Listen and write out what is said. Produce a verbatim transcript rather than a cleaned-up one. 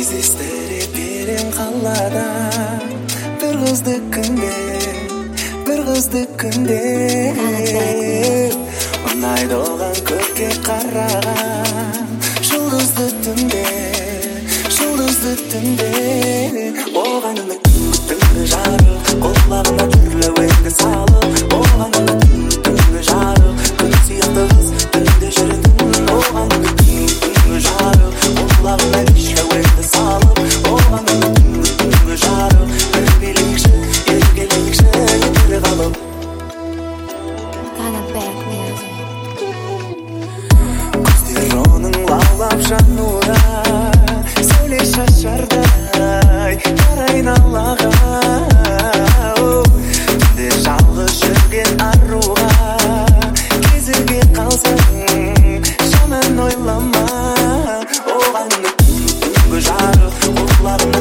Кездестіре берем қалада бір қызды күнде, бір қызды күнде. Ұнайды оған көкке қараған жұлдызды түнде, жұлдызды түнде. Оған үміт түнгі жарық, қолағына түрлі өнді салып. Оған үміт түнгі жарық, күн сияқты қыз түнде жүретін. Оған үміт түнгі жарық, қолағына түрлі өнді салып. Оған үміт түнгі жарық, бір билікші, еркелікші етері қалып. Көздер оның лаулап жануға, сәуле шашардай айналаға. Түнде жалғыз жүрген аруға, кезіге қалсаң жаман ойлама. Оған түнгі жарық, құлағына